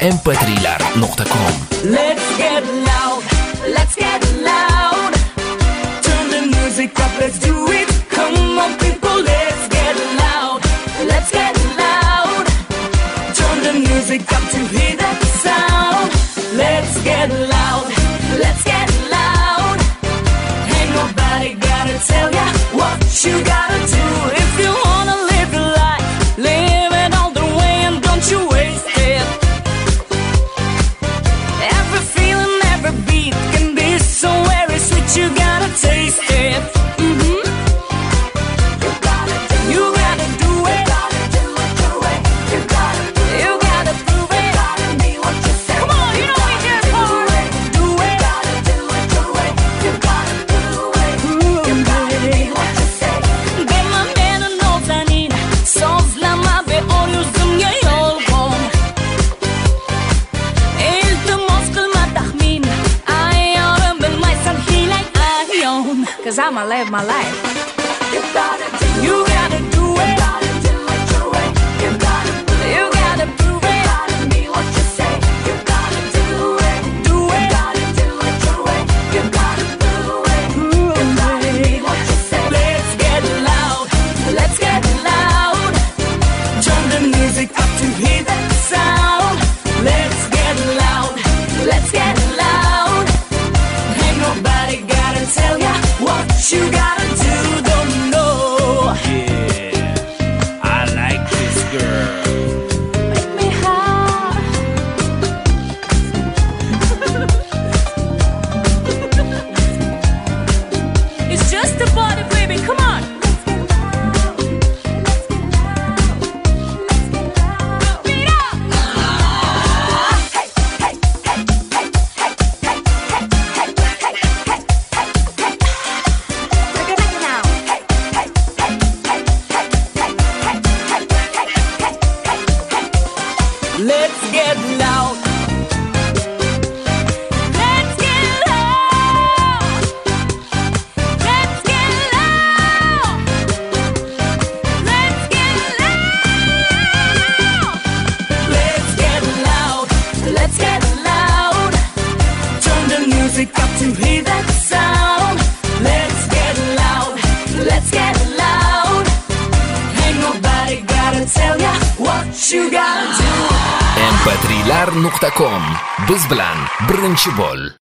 mp3lar.com. Let's get loud, let's get loud. Turn the music up, let's do it. Come on people, let's get loud, let's get loud. Turn the music up to hear that sound. Let's get loud, let's get loud. Ain't nobody gotta tell ya what you gotta do. If you wanna live your life, live it all the way and don't you waste it. Every feeling, every beat can be so very sweet. You gotta taste it. You gotta do it. You gotta prove it. Come on, you know we here for it. Do it. Bemanmenin oltanin, sozlama ve oryuzum ya yolgum. İltimos kılma tahmin, ayarım bilmaysan hilay ayon. 'Cause I'ma live my life. You gotta do it. You gotta prove it. Do it. Let's get loud. Let's get loud. Turn the music up to hear that sound. Let's get loud. Let's get loud. Ain't nobody gotta tell ya what you gotta do. Don't know. Yeah, I like this girl. Make me high. It's just a party, baby. Come on. Beat up. Take it now. Let's get loud. Let's get loud. Let's get loud. Let's get loud. Let's get loud. Let's get loud. Turn the music up to hear that sound. Let's get loud. Let's get loud. Ain't nobody gotta tell ya what you gotta do. mp3lar.com. Biz bilan birinchi bo'l.